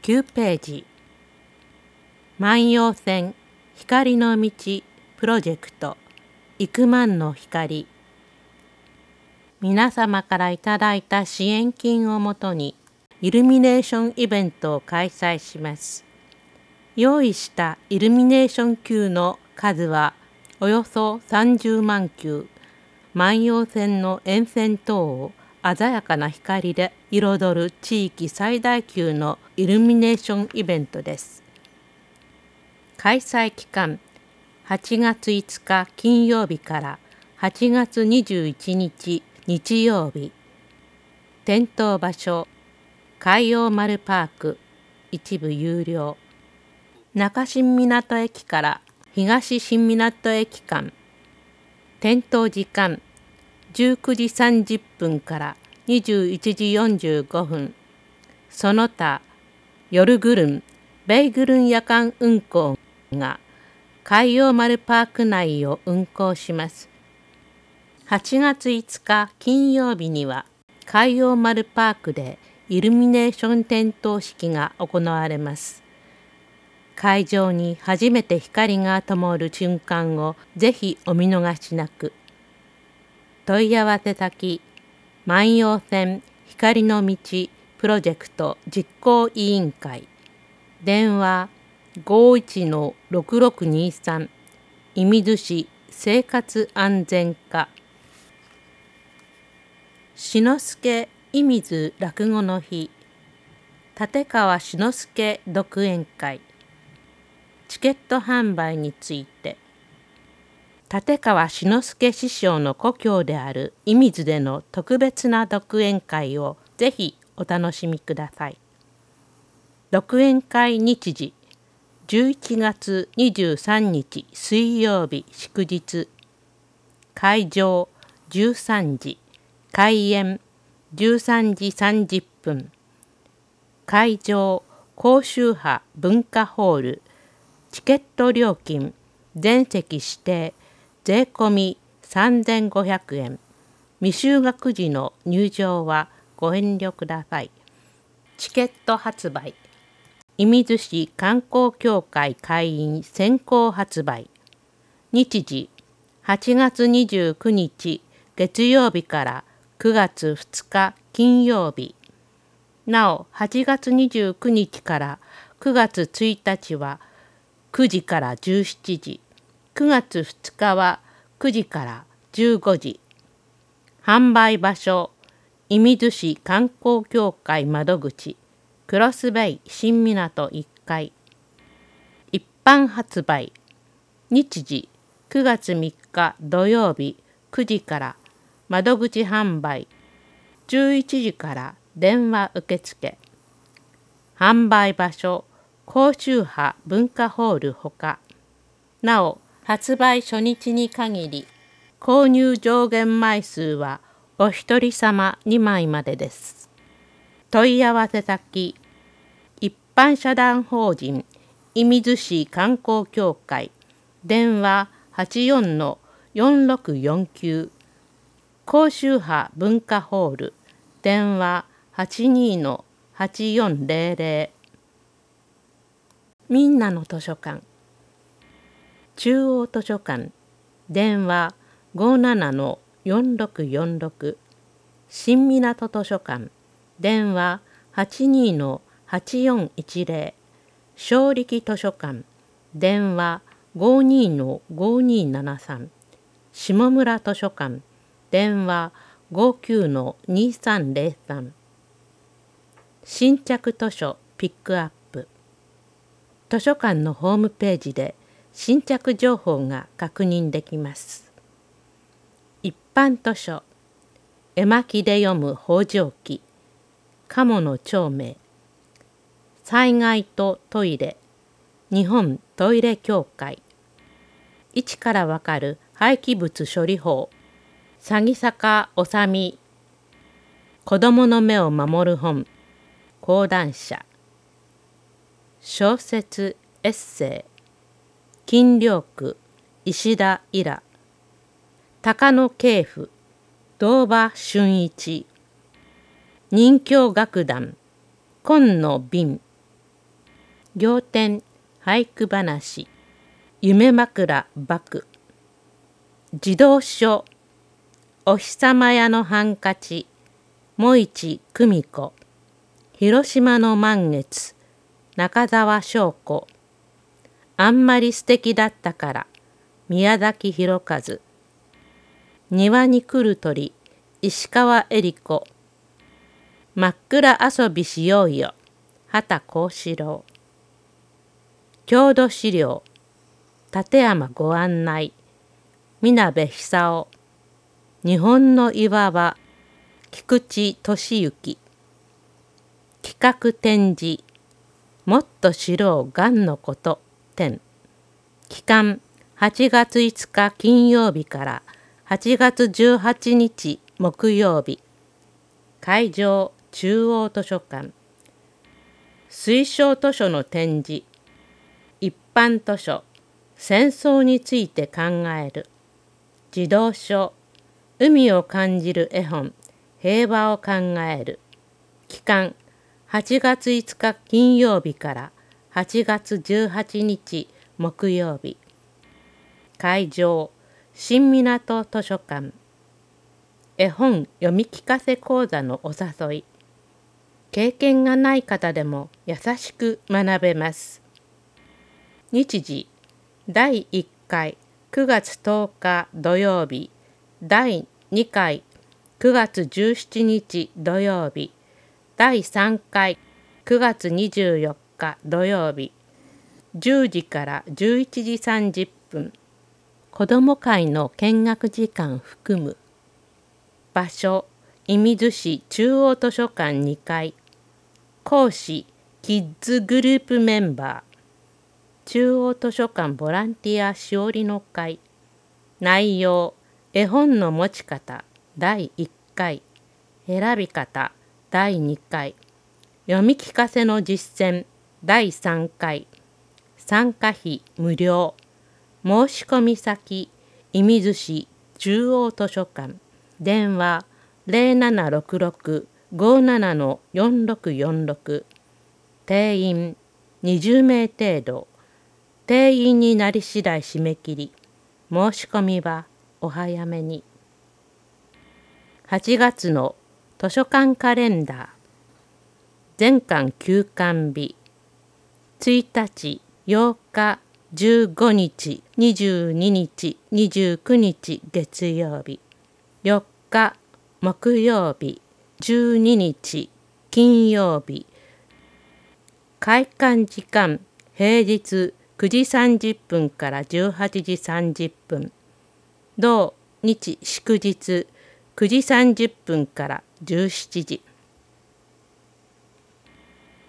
9ページ万葉線光の道プロジェクト幾万の光。皆様からいただいた支援金をもとにイルミネーションイベントを開催します。用意したイルミネーション球の数はおよそ30万球。万葉線の沿線等を鮮やかな光で彩る地域最大級のイルミネーションイベントです。開催期間8月5日金曜日から8月21日日曜日。点灯場所海洋丸パーク、一部有料。中新港駅から東新港駅間。点灯時間19時30分から21時45分。その他、夜グルン、ベイグルン夜間運行が海洋丸パーク内を運行します。8月5日金曜日には海洋丸パークでイルミネーション点灯式が行われます。会場に初めて光が灯る瞬間をぜひお見逃しなく。問い合わせ先万葉線光の道プロジェクト実行委員会。電話51-6623射水市生活安全課。志の輔射水落語の日立川志の輔独演会。チケット販売について。立川志の輔師匠の故郷である射水での特別な独演会をぜひお楽しみください。独演会日時11月23日水曜日祝日。会場13時、開演13時30分。会場高周波文化ホール。チケット料金全席指定税込み3500円。未就学時の入場はご遠慮ください。チケット発売射水市観光協会会員先行発売。日時8月29日月曜日から9月2日金曜日。なお8月29日から9月1日は9時から17時。9月2日は9時から15時。販売場所射水市観光協会窓口クロスベイ新港1階。一般発売日時9月3日土曜日9時から窓口販売11時から電話受付。販売場所高周波文化ホールほか。なお発売初日に限り購入上限枚数はお一人様2枚までです。問い合わせ先一般社団法人射水市観光協会。電話84-4649。高周波文化ホール。電話82-8400。みんなの図書館。中央図書館。電話57-4646。新港図書館。電話82-8410。正力図書館。電話52-5273。下村図書館。電話59-2303。新着図書ピックアップ。図書館のホームページで新着情報が確認できます。一般図書絵巻で読む方丈記鴨の長明。災害とトイレ日本トイレ協会。位置からわかる廃棄物処理法鷺坂治美。子どもの目を守る本講談社。小説エッセイ金陵区石田伊良。高野系譜堂場俊一。任教楽団今野敏。 仰天俳句話夢枕幕児童書お日様屋のハンカチもいち久美子広島の満月中澤翔子あんまり素敵だったから宮崎博一庭に来る鳥石川恵里子真っ暗遊びしようよ畑幸四郎郷土資料立山ご案内南部久夫日本の岩場菊池俊之企画展示もっと知ろうがんのこと展期間8月5日金曜日から8月18日木曜日会場中央図書館推奨図書の展示一般図書戦争について考える児童書海を感じる絵本平和を考える期間8月5日金曜日から8月18日木曜日会場新港図書館絵本読み聞かせ講座のお誘い経験がない方でも優しく学べます日時第1回9月10日土曜日第2回9月17日土曜日第3回9月24日土曜日10時から11時30分子ども会の見学時間含む場所射水市中央図書館2階講師キッズグループメンバー中央図書館ボランティアしおりの会内容絵本の持ち方第1回選び方第2回読み聞かせの実践第3回参加費無料申し込み先射水市中央図書館電話0766-57-4646定員20名程度定員になり次第締め切り申し込みはお早めに8月の図書館カレンダー全館休館日1日8日15日22日29日月曜日4日木曜日12日金曜日開館時間平日9時30分から18時30分同日祝日9時30分から17時